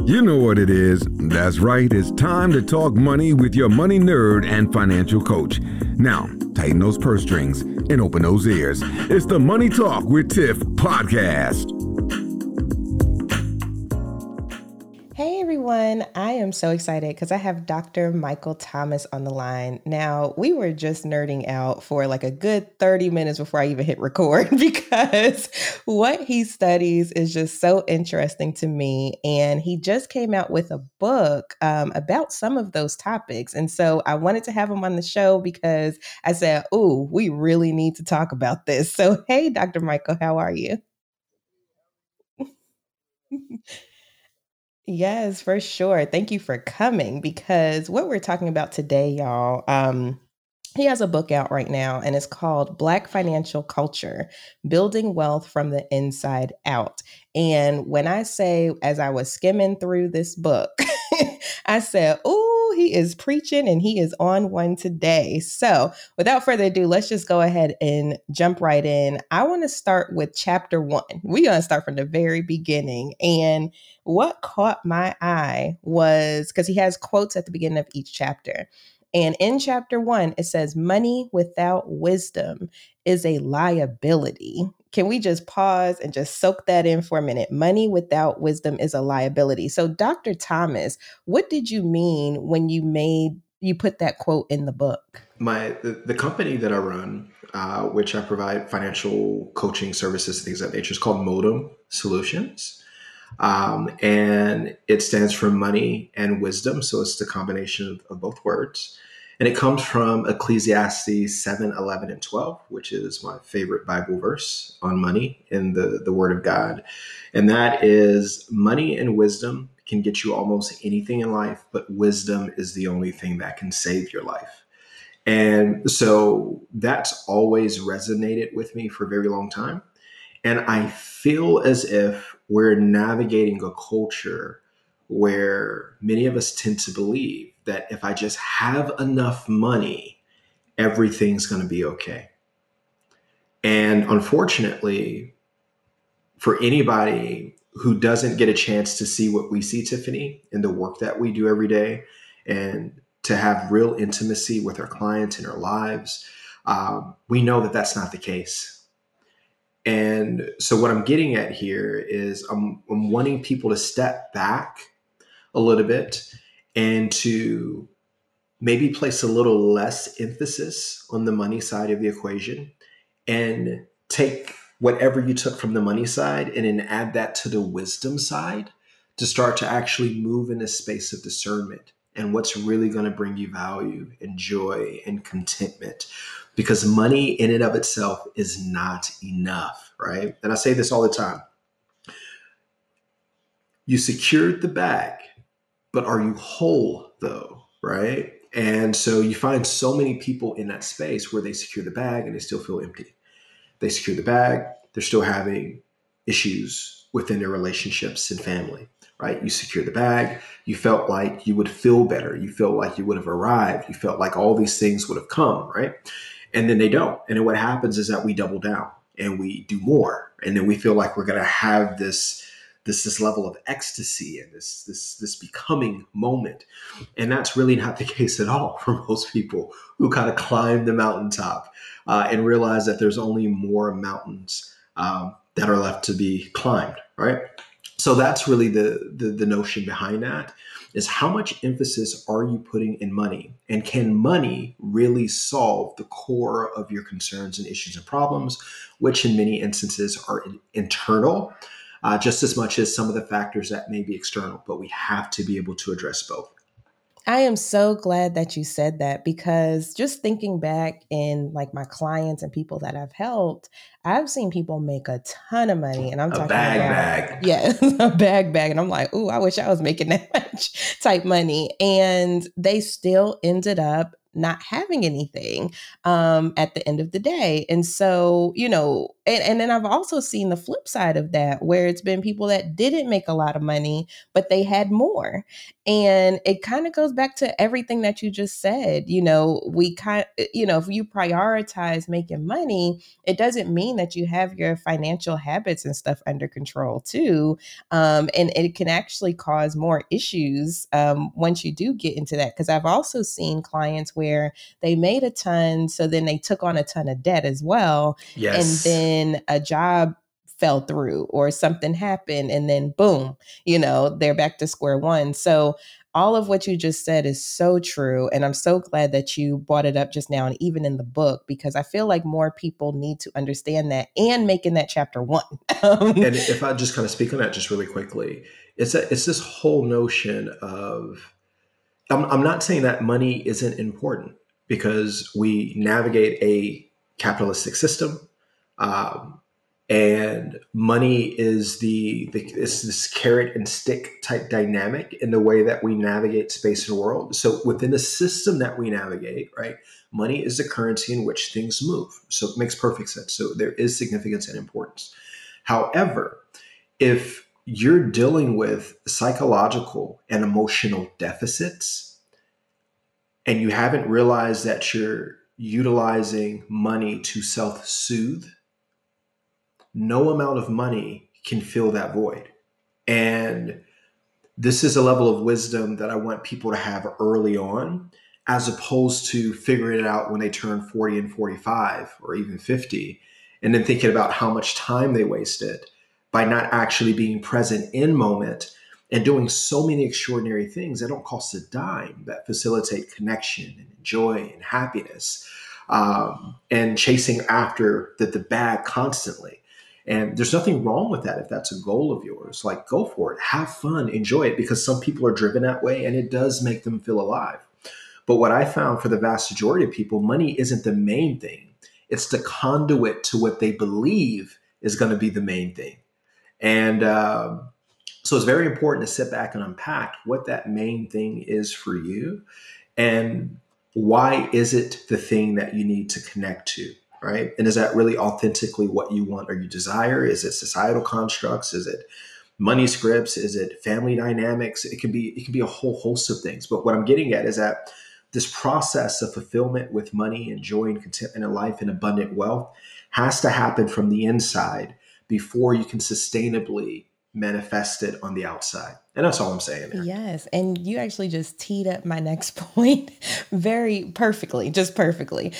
You know what it is. That's right. It's time to talk money with your money nerd and financial coach. Now, tighten those purse strings and open those ears. It's the Money Talk with Tiff podcast. Hey everyone, I am so excited because I have Dr. Michael Thomas on the line. Now, we were just nerding out for like a good 30 minutes before I even hit record because what he studies is just so interesting to me. And he just came out with a book about some of those topics. And so I wanted to have him on the show because I said, oh, we really need to talk about this. So, hey, Dr. Michael, how are you? Yes, for sure. Thank you for coming because what we're talking about today, y'all, he has a book out right now and it's called Black Financial Culture, Building Wealth from the Inside Out. And when I say, as I was skimming through this book, I said, oh, he is preaching and he is on one today. So without further ado, let's just go ahead and jump right in. I want to start with chapter 1. We're going to start from the very beginning. And what caught my eye was because he has quotes at the beginning of each chapter. And in chapter 1, it says, money without wisdom is a liability. Can we just pause and just soak that in for a minute? Money without wisdom is a liability. So, Dr. Thomas, what did you mean when you put that quote in the book? The company that I run, which I provide financial coaching services, things of that nature, is called Modem Solutions. And it stands for money and wisdom. So it's the combination of both words. And it comes from Ecclesiastes 7, 11, and 12, which is my favorite Bible verse on money in the Word of God. And that is money and wisdom can get you almost anything in life, but wisdom is the only thing that can save your life. And so that's always resonated with me for a very long time. And I feel as if we're navigating a culture where many of us tend to believe that if I just have enough money, everything's going to be okay. And unfortunately, for anybody who doesn't get a chance to see what we see, Tiffany, in the work that we do every day, and to have real intimacy with our clients and our lives, we know that that's not the case. And so what I'm getting at here is I'm wanting people to step back a little bit and to maybe place a little less emphasis on the money side of the equation and take whatever you took from the money side and then add that to the wisdom side to start to actually move in a space of discernment and what's really going to bring you value and joy and contentment. Because money in and of itself is not enough, right? And I say this all the time. You secured the bag, but are you whole though, right? And so you find so many people in that space where they secure the bag and they still feel empty. They secure the bag, they're still having issues within their relationships and family, right? You secure the bag, you felt like you would feel better. You felt like you would have arrived. You felt like all these things would have come, right? And then they don't. And then what happens is that we double down and we do more. And then we feel like we're going to have this level of ecstasy and this becoming moment. And that's really not the case at all for most people who kind of climb the mountaintop and realize that there's only more mountains that are left to be climbed, right? So that's really the notion behind that. Is how much emphasis are you putting in money? And can money really solve the core of your concerns and issues and problems, which in many instances are internal, just as much as some of the factors that may be external, but we have to be able to address both. I am so glad that you said that because just thinking back in like my clients and people that I've helped, I've seen people make a ton of money and I'm talking about, yeah, a bag. And I'm like, ooh, I wish I was making that much type money. And they still ended up not having anything at the end of the day. And so, And then I've also seen the flip side of that, where it's been people that didn't make a lot of money, but they had more. And it kind of goes back to everything that you just said. If you prioritize making money, it doesn't mean that you have your financial habits and stuff under control too. And it can actually cause more issues once you do get into that. Because I've also seen clients where they made a ton, so then they took on a ton of debt as well. And Yes. then a job fell through or something happened, and then boom, they're back to square one. So all of what you just said is so true. And I'm so glad that you brought it up just now and even in the book, because I feel like more people need to understand that and making that chapter 1. And if I just kind of speak on that just really quickly, it's this whole notion of, I'm not saying that money isn't important, because we navigate a capitalistic system. And money is it's this carrot and stick type dynamic in the way that we navigate space and world. So within the system that we navigate, right, money is the currency in which things move. So it makes perfect sense. So there is significance and importance. However, if you're dealing with psychological and emotional deficits, and you haven't realized that you're utilizing money to self-soothe, no amount of money can fill that void. And this is a level of wisdom that I want people to have early on, as opposed to figuring it out when they turn 40 and 45 or even 50, and then thinking about how much time they wasted by not actually being present in moment and doing so many extraordinary things that don't cost a dime, that facilitate connection and joy and happiness, and chasing after the bag constantly. And there's nothing wrong with that. If that's a goal of yours, like, go for it, have fun, enjoy it, because some people are driven that way and it does make them feel alive. But what I found for the vast majority of people, money isn't the main thing. It's the conduit to what they believe is going to be the main thing. And so it's very important to sit back and unpack what that main thing is for you, and why is it the thing that you need to connect to. Right? And is that really authentically what you want or you desire? Is it societal constructs? Is it money scripts? Is it family dynamics? It can be a whole host of things. But what I'm getting at is that this process of fulfillment with money and joy and contentment in life and abundant wealth has to happen from the inside before you can sustainably manifest it on the outside. And that's all I'm saying there. Yes. And you actually just teed up my next point very perfectly, just perfectly.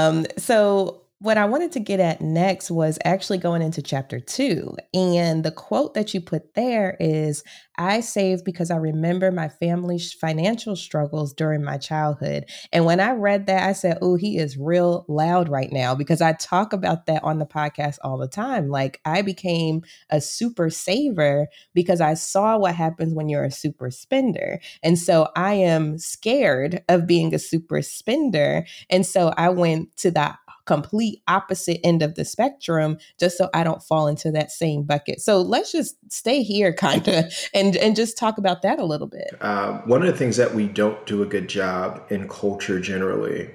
So what I wanted to get at next was actually going into chapter 2. And the quote that you put there is, "I save because I remember my family's financial struggles during my childhood." And when I read that, I said, "Oh, he is real loud right now," because I talk about that on the podcast all the time. Like, I became a super saver because I saw what happens when you're a super spender. And so I am scared of being a super spender. And so I went to the complete opposite end of the spectrum just so I don't fall into that same bucket. So let's just stay here kind of and just talk about that a little bit. One of the things that we don't do a good job in culture generally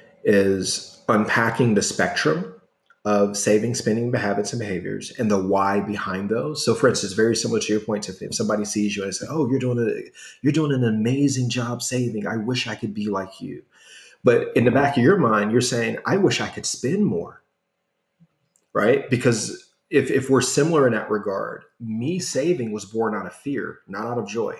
is unpacking the spectrum of saving, spending habits and behaviors and the why behind those. So for instance, very similar to your point, if somebody sees you and say, "Oh, you're doing an amazing job saving. I wish I could be like you." But in the back of your mind, you're saying, "I wish I could spend more," right? Because if we're similar in that regard, me saving was born out of fear, not out of joy.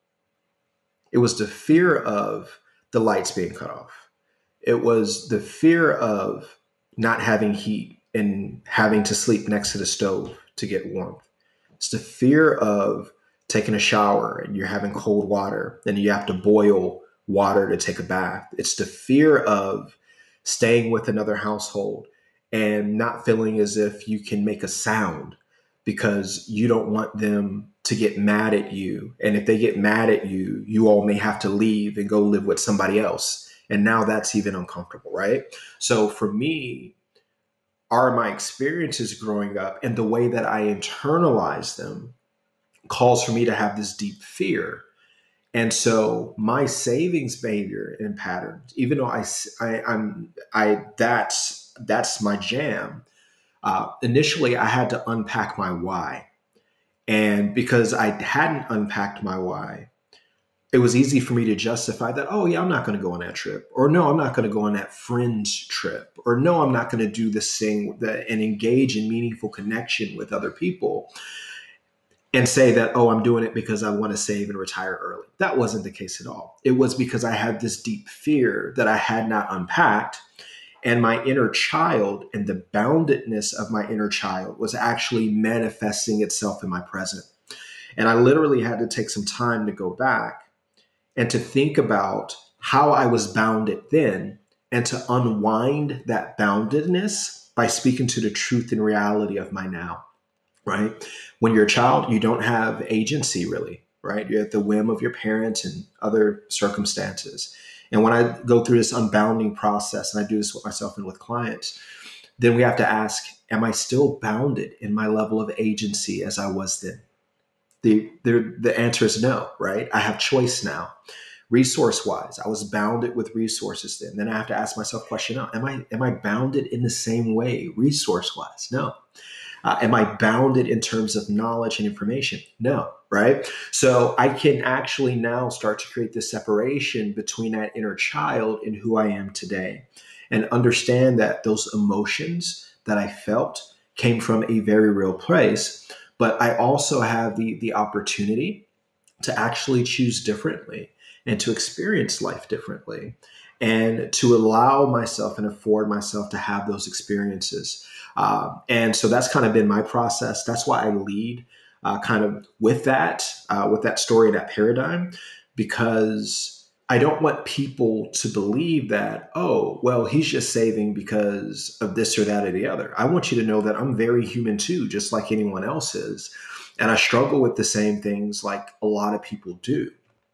It was the fear of the lights being cut off. It was the fear of not having heat and having to sleep next to the stove to get warmth. It's the fear of taking a shower and you're having cold water, then you have to boil water to take a bath. It's the fear of staying with another household and not feeling as if you can make a sound because you don't want them to get mad at you. And if they get mad at you, you all may have to leave and go live with somebody else. And now that's even uncomfortable, right? So for me, are my experiences growing up and the way that I internalize them calls for me to have this deep fear. And so my savings behavior and patterns, even though that's my jam, Initially, I had to unpack my why. And because I hadn't unpacked my why, it was easy for me to justify that, oh, yeah, I'm not going to go on that trip. Or no, I'm not going to go on that friend's trip. Or no, I'm not going to do this thing and engage in meaningful connection with other people and say that, oh, I'm doing it because I want to save and retire early. That wasn't the case at all. It was because I had this deep fear that I had not unpacked. And my inner child and the boundedness of my inner child was actually manifesting itself in my present. And I literally had to take some time to go back and to think about how I was bounded then and to unwind that boundedness by speaking to the truth and reality of my now, right? When you're a child, you don't have agency really, right? You're at the whim of your parents and other circumstances. And when I go through this unbounding process, and I do this with myself and with clients, then we have to ask, am I still bounded in my level of agency as I was then? The answer is no, right? I have choice now. Resource wise, I was bounded with resources then. Then I have to ask myself the question, am I bounded in the same way resource wise? No. Am I bounded in terms of knowledge and information? No, right? So I can actually now start to create this separation between that inner child and who I am today, and understand that those emotions that I felt came from a very real place. But I also have the opportunity to actually choose differently and to experience life differently and to allow myself and afford myself to have those experiences. And so that's kind of been my process. That's why I lead kind of with that story, that paradigm, because I don't want people to believe that, oh, well, he's just saving because of this or that or the other. I want you to know that I'm very human too, just like anyone else is. And I struggle with the same things like a lot of people do.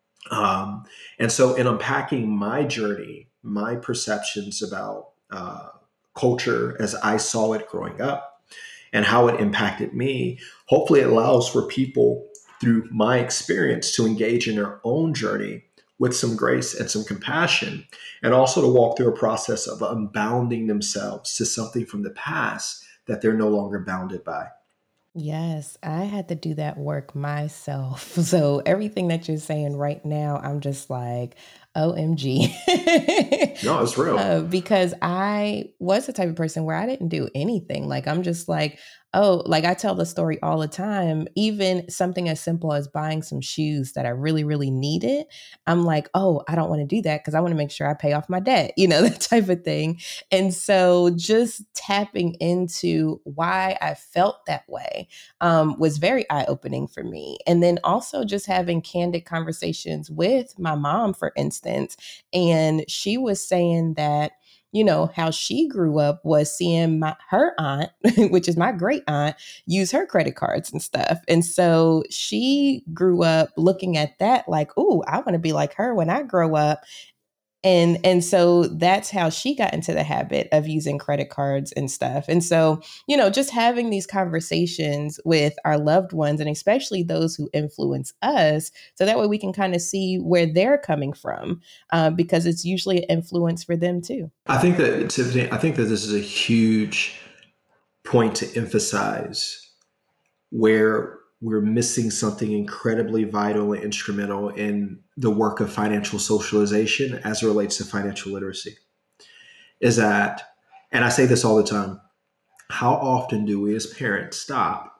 And so in unpacking my journey, my perceptions about culture as I saw it growing up and how it impacted me, hopefully it allows for people through my experience to engage in their own journey with some grace and some compassion, and also to walk through a process of unbounding themselves to something from the past that they're no longer bounded by. Yes, I had to do that work myself. So everything that you're saying right now, I'm just like, OMG. No, it's real. Because I was the type of person where I didn't do anything. Like, I'm just like, oh, like I tell the story all the time, even something as simple as buying some shoes that I really, really needed. I'm like, oh, I don't want to do that because I want to make sure I pay off my debt, that type of thing. And so just tapping into why I felt that way was very eye opening for me. And then also just having candid conversations with my mom, for instance. And she was saying that, how she grew up was seeing her aunt, which is my great aunt, use her credit cards and stuff. And so she grew up looking at that like, oh, I want to be like her when I grow up. And so that's how she got into the habit of using credit cards and stuff. And so, just having these conversations with our loved ones, and especially those who influence us, so that way we can kind of see where they're coming from, because it's usually an influence for them too. I think that, Tiffany, this is a huge point to emphasize, where we're missing something incredibly vital and instrumental in the work of financial socialization as it relates to financial literacy, is that, and I say this all the time, how often do we as parents stop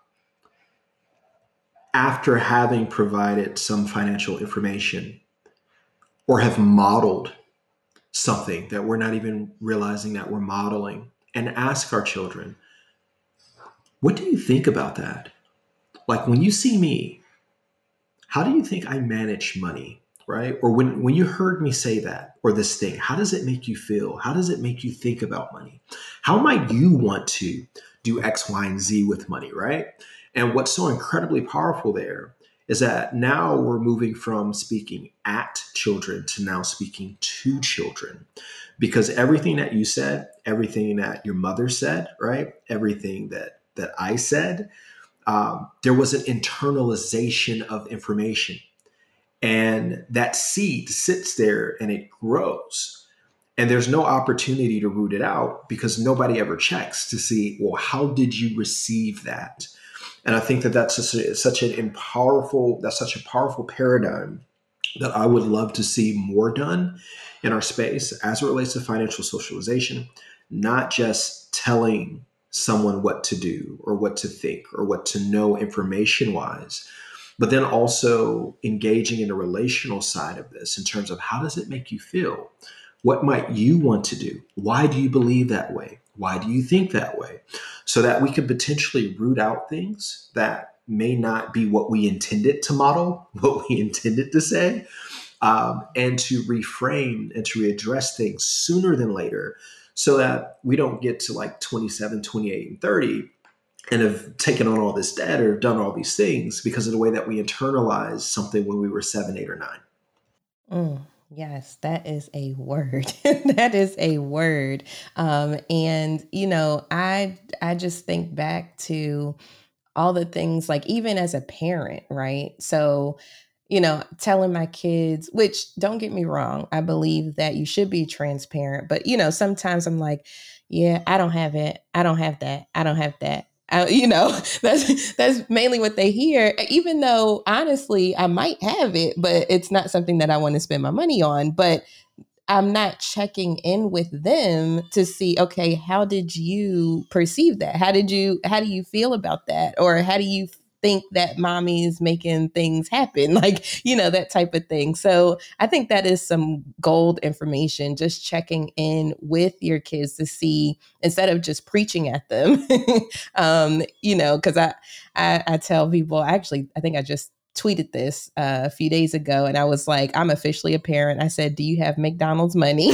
after having provided some financial information or have modeled something that we're not even realizing that we're modeling, and ask our children, what do you think about that? Like, when you see me, how do you think I manage money, right? Or when you heard me say that, or this thing, how does it make you feel? How does it make you think about money? How might you want to do X, Y, and Z with money, right? And what's so incredibly powerful there is that now we're moving from speaking at children to now speaking to children. Because everything that you said, everything that your mother said, right? Everything that I said, there was an internalization of information, and that seed sits there and it grows. And there's no opportunity to root it out because nobody ever checks to see, well, how did you receive that? And I think that that's such a powerful paradigm that I would love to see more done in our space as it relates to financial socialization, not just telling someone what to do or what to think or what to know information wise, but then also engaging in the relational side of this in terms of how does it make you feel? What might you want to do? Why do you believe that way? Why do you think that way? So that we could potentially root out things that may not be what we intended to model, what we intended to say, and to reframe and to readdress things sooner than later so that we don't get to like 27, 28, and 30 and have taken on all this debt or done all these things because of the way that we internalized something when we were 7, 8, or 9. Yes, that is a word. That is a word. And I just think back to all the things, like even as a parent, right? So, telling my kids, which don't get me wrong, I believe that you should be transparent, but sometimes I'm like, yeah, I don't have it. I don't have that. I don't have that. That's mainly what they hear, even though honestly, I might have it, but it's not something that I want to spend my money on. But I'm not checking in with them to see, okay, how did you perceive that? How do you feel about that? Or how do you think that mommy is making things happen? Like, that type of thing. So I think that is some gold information, just checking in with your kids to see, instead of just preaching at them, because I tell people, actually, I think I just tweeted this a few days ago, and I was like, I'm officially a parent. I said, do you have McDonald's money?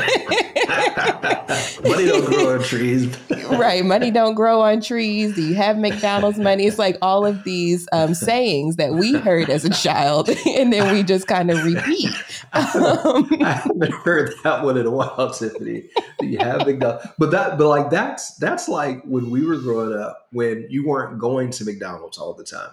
Money don't grow on trees. Right. Money don't grow on trees. Do you have McDonald's money? It's like all of these sayings that we heard as a child, and then we just kind of repeat. I haven't heard that one in a while, Tiffany. Do you have McDonald's? But that's like when we were growing up, when you weren't going to McDonald's all the time.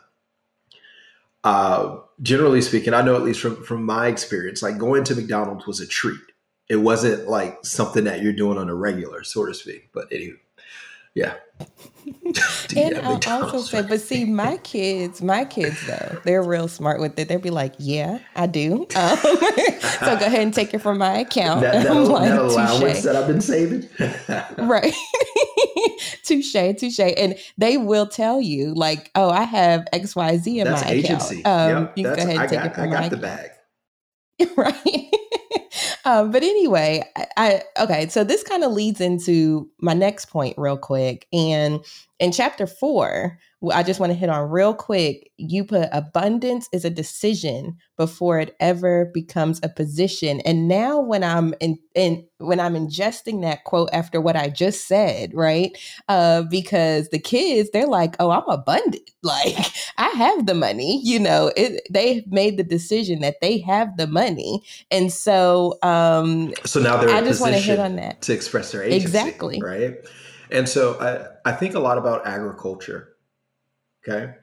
Generally speaking, I know at least from my experience, like going to McDonald's was a treat. It wasn't like something that you're doing on a regular, so to speak. But anyway, yeah. And I'll also say, but see, my kids though, they're real smart with it. They'll be like, yeah, I do. So go ahead and take it from my account. That allowance that I've been saving. Right. Touche. And they will tell you like, oh, I have XYZ in that's my agency. account. You can go ahead and take it from my account. I got the bag. Right. But anyway, okay. So this kind of leads into my next point real quick. And in chapter 4, I just want to hit on real quick. You put abundance is a decision before it ever becomes a position. And now when I'm when I'm ingesting that quote after what I just said, right? Because the kids, they're like, oh, I'm abundant. Like I have the money, they've made the decision that they have the money. And so, so now they're I just want to hit on that to express their agency. Exactly. Right. And so I think a lot about agriculture. Okay.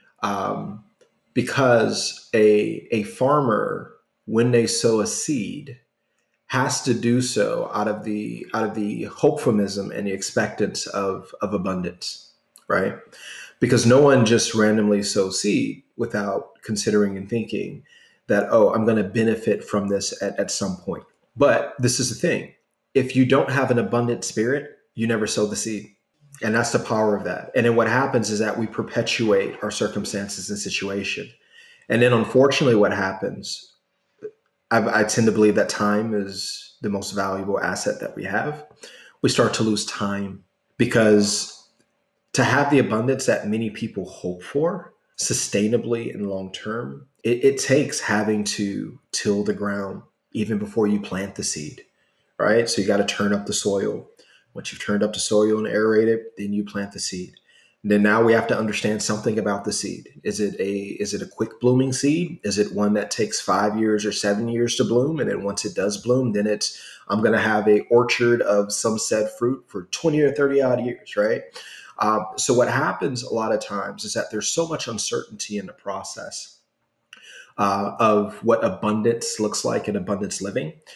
Because a farmer, when they sow a seed, has to do so out of the hopefulness and the expectance of abundance, right? Because no one just randomly sows seed without considering and thinking that, oh, I'm going to benefit from this at some point. But this is the thing. If you don't have an abundant spirit, you never sow the seed. And that's the power of that. And then what happens is that we perpetuate our circumstances and situation. And then unfortunately what happens, I tend to believe that time is the most valuable asset that we have. We start to lose time because to have the abundance that many people hope for sustainably and long term, it takes having to till the ground even before you plant the seed, right? So you got to turn up the soil. Once you've turned up the soil and aerate it, then you plant the seed. And then now we have to understand something about the seed. Is it a quick blooming seed? Is it one that takes 5 years or 7 years to bloom? And then once it does bloom, then I'm going to have a orchard of some said fruit for 20 or 30 odd years, right? So what happens a lot of times is that there's so much uncertainty in the process of what abundance looks like in abundance living.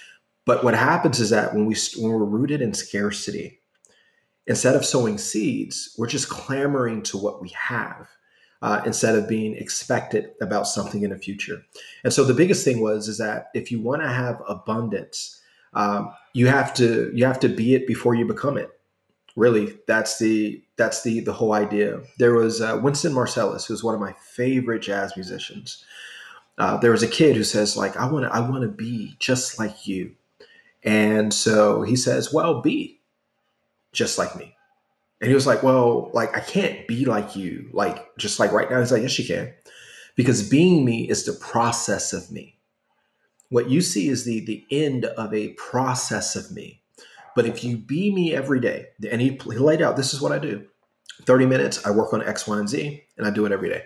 But what happens is that when we're rooted in scarcity, instead of sowing seeds, we're just clamoring to what we have, instead of being expectant about something in the future. And so the biggest thing is that if you want to have abundance, you have to be it before you become it. Really, that's the whole idea. There was Winston Marsalis, who's one of my favorite jazz musicians. There was a kid who says, like, I want to be just like you. And so he says, well, be just like me. And he was like, well, like, I can't be like you, like, just like right now. He's like, yes, you can. Because being me is the process of me. What you see is the end of a process of me. But if you be me every day, and he laid out, this is what I do. 30 minutes, I work on X, Y, and Z, and I do it every day.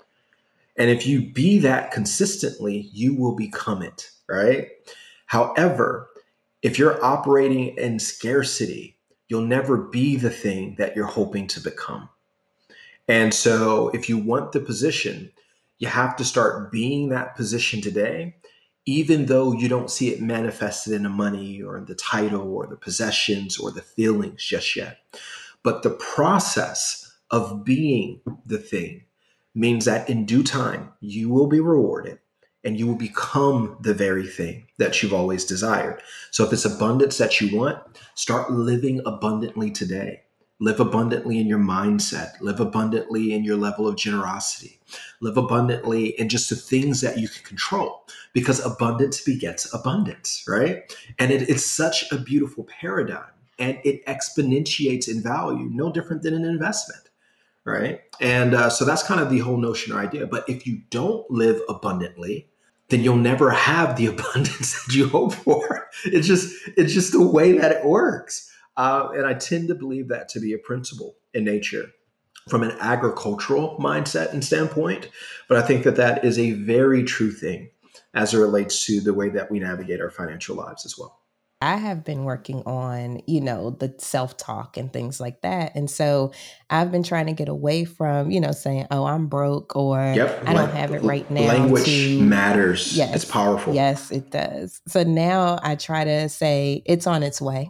And if you be that consistently, you will become it, right? However, if you're operating in scarcity, you'll never be the thing that you're hoping to become. And so if you want the position, you have to start being that position today, even though you don't see it manifested in the money or the title or the possessions or the feelings just yet. But the process of being the thing means that in due time, you will be rewarded and you will become the very thing that you've always desired. So if it's abundance that you want, start living abundantly today. Live abundantly in your mindset. Live abundantly in your level of generosity. Live abundantly in just the things that you can control, because abundance begets abundance, right? And it's such a beautiful paradigm, and it exponentiates in value, no different than an investment, right? And so that's kind of the whole notion or idea. But if you don't live abundantly, then you'll never have the abundance that you hope for. It's just the way that it works. And I tend to believe that to be a principle in nature from an agricultural mindset and standpoint. But I think that is a very true thing as it relates to the way that we navigate our financial lives as well. I have been working on, the self-talk and things like that. And so I've been trying to get away from, saying, oh, I'm broke, or Yep. I don't have it right now. Language matters. Yes, it's powerful. Yes, it does. So now I try to say it's on its way.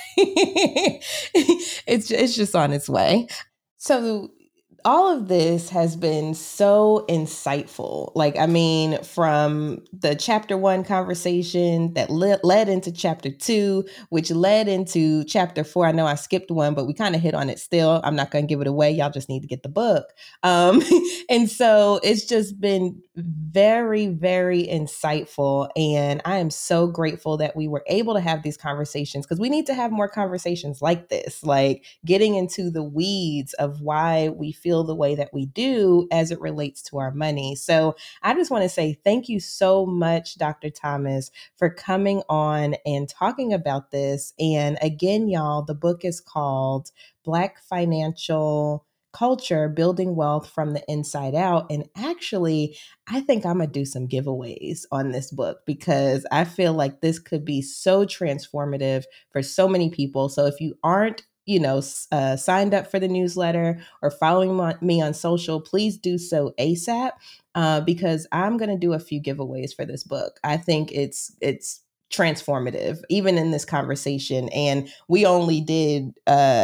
It's just on its way. So all of this has been so insightful. Like, I mean, from the chapter 1 conversation that led into chapter 2, which led into chapter 4. I know I skipped one, but we kind of hit on it still. I'm not going to give it away. Y'all just need to get the book. And so it's just been very, very insightful. And I am so grateful that we were able to have these conversations, because we need to have more conversations like this, like getting into the weeds of why we feel the way that we do as it relates to our money. So I just want to say thank you so much, Dr. Thomas, for coming on and talking about this. And again, y'all, the book is called Black Financial Culture, Building Wealth from the Inside Out. And actually, I think I'm going to do some giveaways on this book, because I feel like this could be so transformative for so many people. So if you aren't signed up for the newsletter or following me on social, please do so ASAP, because I'm going to do a few giveaways for this book. I think it's transformative, even in this conversation. And we only did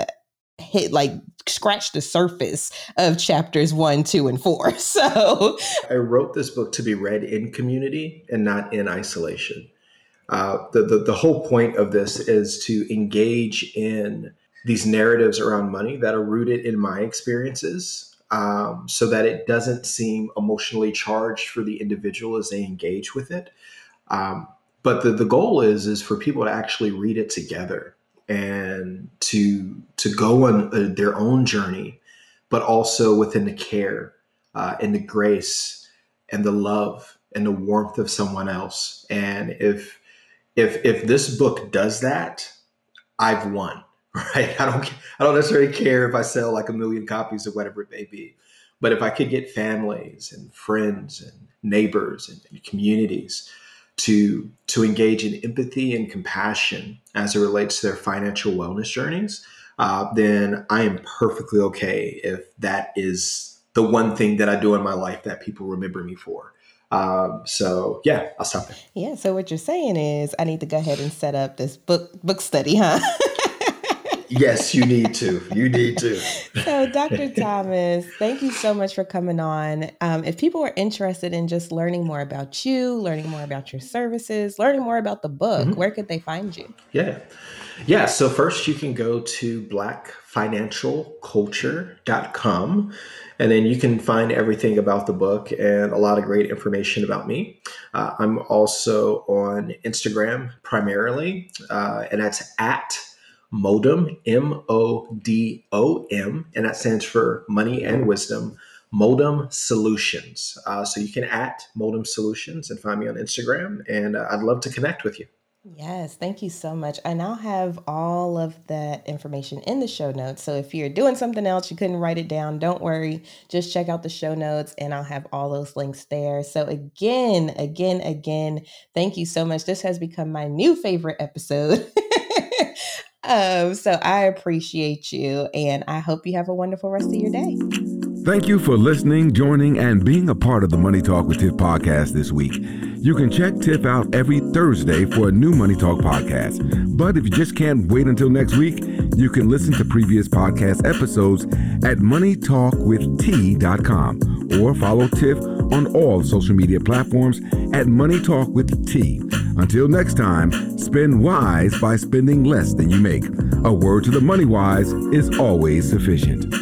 scratch the surface of chapters 1, 2, and 4. So I wrote this book to be read in community and not in isolation. The whole point of this is to engage in these narratives around money that are rooted in my experiences, so that it doesn't seem emotionally charged for the individual as they engage with it. But the goal is for people to actually read it together and to go on their own journey, but also within the care and the grace and the love and the warmth of someone else. And if this book does that, I've won. Right. I don't necessarily care if I sell like 1 million copies or whatever it may be. But if I could get families and friends and neighbors and communities to engage in empathy and compassion as it relates to their financial wellness journeys, then I am perfectly okay if that is the one thing that I do in my life that people remember me for. So yeah, I'll stop there. Yeah. So what you're saying is I need to go ahead and set up this book study, huh? Yes, you need to. You need to. So, Dr. Thomas, thank you so much for coming on. If people are interested in just learning more about you, learning more about your services, learning more about the book, where could they find you? Yeah. So first you can go to blackfinancialculture.com, and then you can find everything about the book and a lot of great information about me. I'm also on Instagram primarily, and that's at Modom, MODOM, and that stands for Money and Wisdom, Modom Solutions. So you can at Modom Solutions and find me on Instagram, and I'd love to connect with you. Yes, thank you so much. And I'll have all of that information in the show notes. So if you're doing something else, you couldn't write it down, don't worry. Just check out the show notes and I'll have all those links there. So again, thank you so much. This has become my new favorite episode. So I appreciate you and I hope you have a wonderful rest of your day. Thank you for listening, joining, and being a part of the Money Talk with Tiff podcast this week. You can check Tiff out every Thursday for a new Money Talk podcast. But if you just can't wait until next week, you can listen to previous podcast episodes at moneytalkwitht.com or follow Tiff on all social media platforms at Money Talk with T. Until next time, spend wise by spending less than you make. A word to the money wise is always sufficient.